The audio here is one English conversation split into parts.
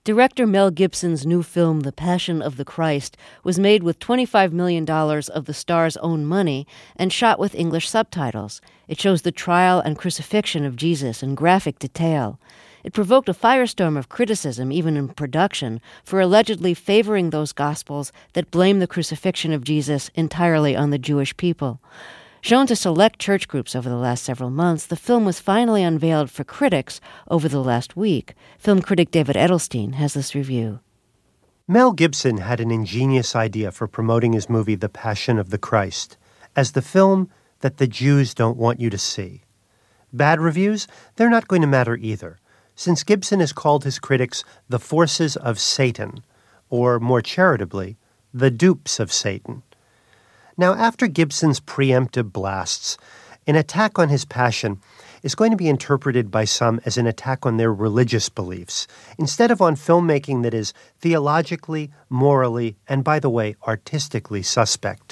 Director Mel Gibson's new film, The Passion of the Christ, was made with $25 million of the star's own money and shot with English subtitles. It shows the trial and crucifixion of Jesus in graphic detail. It provoked a firestorm of criticism, even in production, for allegedly favoring those gospels that blame the crucifixion of Jesus entirely on the Jewish people. Shown to select church groups over the last several months, the film was finally unveiled for critics over the last week. Film critic David Edelstein has this review. Mel Gibson had an ingenious idea for promoting his movie The Passion of the Christ as the film that the Jews don't want you to see. Bad reviews? They're not going to matter either, since Gibson has called his critics the forces of Satan, or more charitably, the dupes of Satan. Now, after Gibson's preemptive blasts, an attack on his passion is going to be interpreted by some as an attack on their religious beliefs, instead of on filmmaking that is theologically, morally, and, by the way, artistically suspect.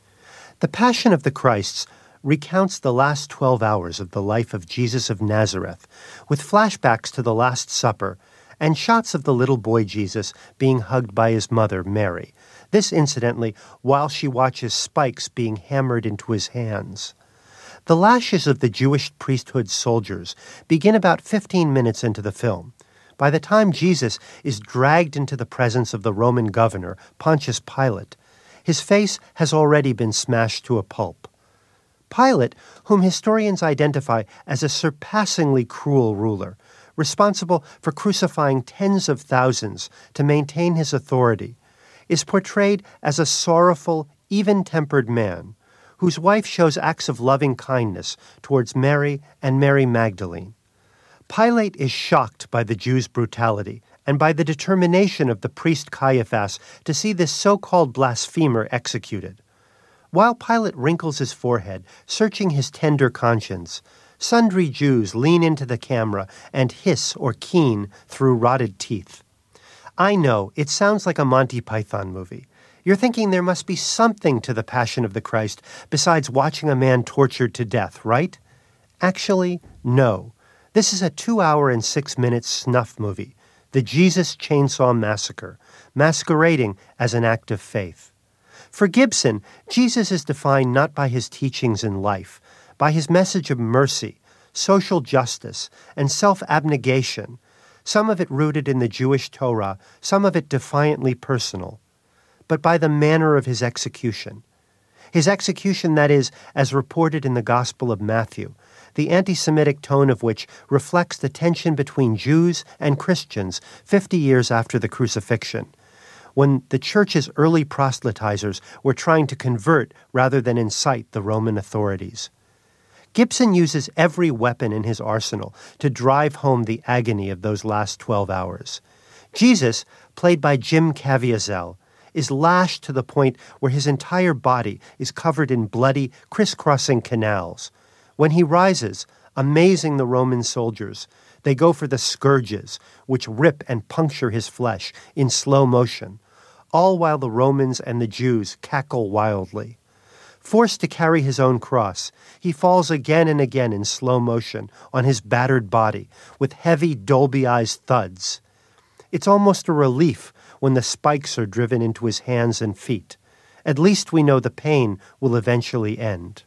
The Passion of the Christ recounts the last 12 hours of the life of Jesus of Nazareth, with flashbacks to the Last Supper and shots of the little boy Jesus being hugged by his mother, Mary. This, incidentally, while she watches spikes being hammered into his hands. The lashes of the Jewish priesthood soldiers begin about 15 minutes into the film. By the time Jesus is dragged into the presence of the Roman governor, Pontius Pilate, his face has already been smashed to a pulp. Pilate, whom historians identify as a surpassingly cruel ruler, responsible for crucifying tens of thousands to maintain his authority, is portrayed as a sorrowful, even-tempered man whose wife shows acts of loving kindness towards Mary and Mary Magdalene. Pilate is shocked by the Jews' brutality and by the determination of the priest Caiaphas to see this so-called blasphemer executed. While Pilate wrinkles his forehead, searching his tender conscience, sundry Jews lean into the camera and hiss or keen through rotted teeth. I know, it sounds like a Monty Python movie. You're thinking there must be something to the Passion of the Christ besides watching a man tortured to death, right? Actually, no. This is a 2-hour and 6-minute snuff movie, The Jesus Chainsaw Massacre, masquerading as an act of faith. For Gibson, Jesus is defined not by his teachings in life, by his message of mercy, social justice, and self-abnegation, some of it rooted in the Jewish Torah, some of it defiantly personal, but by the manner of his execution. His execution, that is, as reported in the Gospel of Matthew, the anti-Semitic tone of which reflects the tension between Jews and Christians 50 years after the crucifixion, when the church's early proselytizers were trying to convert rather than incite the Roman authorities. Gibson uses every weapon in his arsenal to drive home the agony of those last 12 hours. Jesus, played by Jim Caviezel, is lashed to the point where his entire body is covered in bloody, crisscrossing canals. When he rises, amazing the Roman soldiers, they go for the scourges, which rip and puncture his flesh in slow motion, all while the Romans and the Jews cackle wildly. Forced to carry his own cross, he falls again and again in slow motion on his battered body with heavy, Dolby-eyed thuds. It's almost a relief when the spikes are driven into his hands and feet. At least we know the pain will eventually end.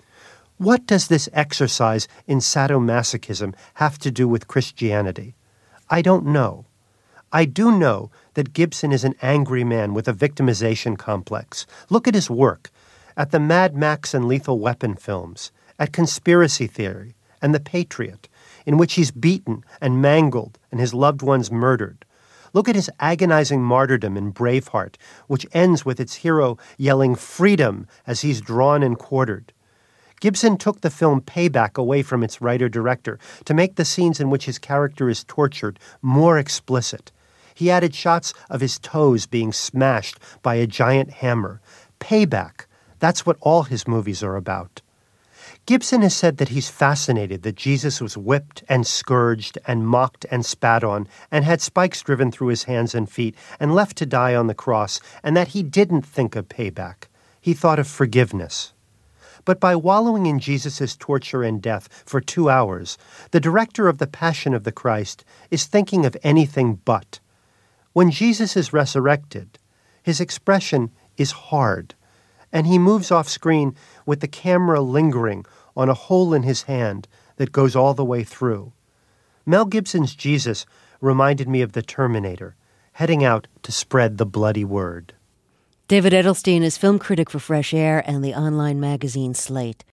What does this exercise in sadomasochism have to do with Christianity? I don't know. I do know that Gibson is an angry man with a victimization complex. Look at his work, at the Mad Max and Lethal Weapon films, at Conspiracy Theory and The Patriot, in which he's beaten and mangled and his loved ones murdered. Look at his agonizing martyrdom in Braveheart, which ends with its hero yelling freedom as he's drawn and quartered. Gibson took the film Payback away from its writer-director to make the scenes in which his character is tortured more explicit. He added shots of his toes being smashed by a giant hammer. Payback. That's what all his movies are about. Gibson has said that he's fascinated that Jesus was whipped and scourged and mocked and spat on and had spikes driven through his hands and feet and left to die on the cross, and that he didn't think of payback. He thought of forgiveness. But by wallowing in Jesus' torture and death for 2 hours, the director of The Passion of the Christ is thinking of anything but. When Jesus is resurrected, his expression is hard, and he moves off screen with the camera lingering on a hole in his hand that goes all the way through. Mel Gibson's Jesus reminded me of the Terminator, heading out to spread the bloody word. David Edelstein is film critic for Fresh Air and the online magazine Slate.